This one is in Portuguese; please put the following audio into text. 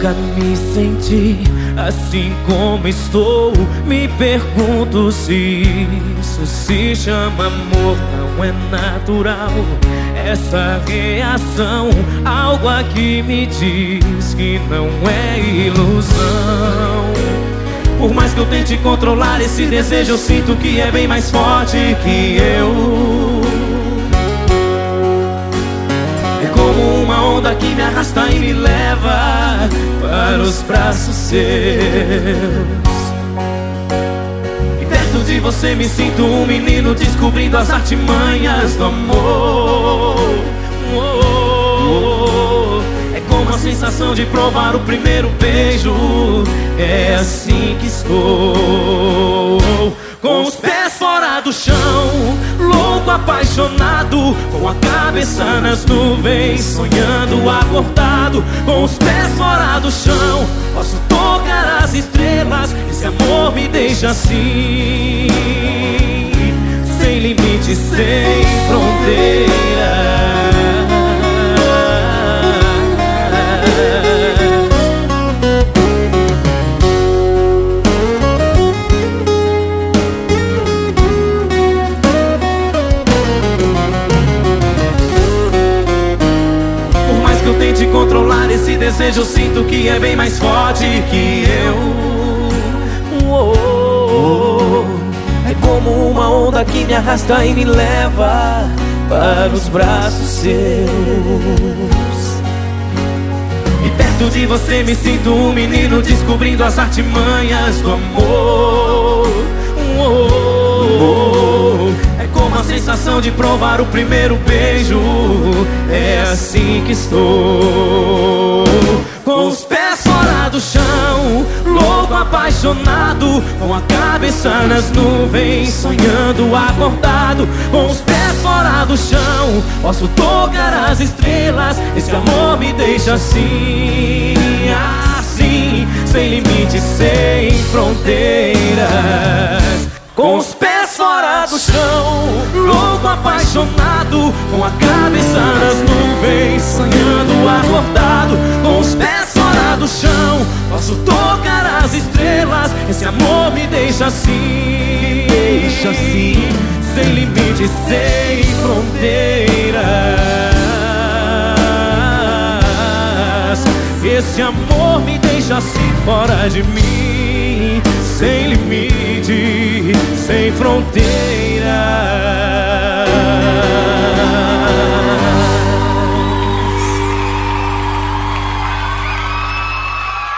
Nunca me senti assim como estou. Me pergunto se isso se chama amor. Não é natural essa reação. Algo aqui me diz que não é ilusão. Por mais que eu tente controlar esse desejo, eu sinto que é bem mais forte que eu. É como uma onda que me arrasta e me leva para os braços seus. E perto de você me sinto um menino descobrindo as artimanhas do amor. É como a sensação de provar o primeiro beijo. É assim que estou, com os pés fora do chão, louco, apaixonado, com a cabeça nas nuvens, sonhando acordado. Com os pés fora do chão, posso tocar as estrelas. Esse amor me deixa assim, sem limites, sem fronteiras. Tente controlar esse desejo, eu sinto que é bem mais forte que eu. É como uma onda que me arrasta e me leva para os braços seus. E perto de você me sinto um menino descobrindo as artimanhas do amor. É como a sensação de provar o primeiro beijo. É assim que estou, com os pés fora do chão, louco, apaixonado, com a cabeça nas nuvens, sonhando acordado. Com os pés fora do chão, posso tocar as estrelas. Esse amor me deixa assim, assim, sem limites, sem fronteiras. Com os pés fora do chão, louco, apaixonado, com a cabeça nas nuvens, sonhando acordado. Com os pés fora do chão, posso tocar as estrelas. Esse amor me deixa assim, sem limites, sem fronteiras. Esse amor me deixa assim, fora de mim, sem limite, sem fronteira.